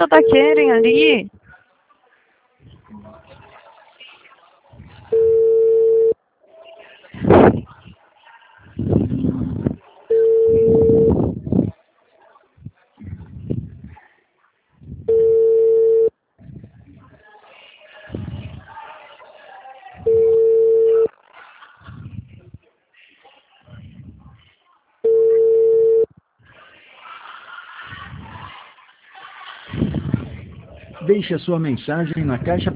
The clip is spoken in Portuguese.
tá querem ali? Deixe a sua mensagem na caixa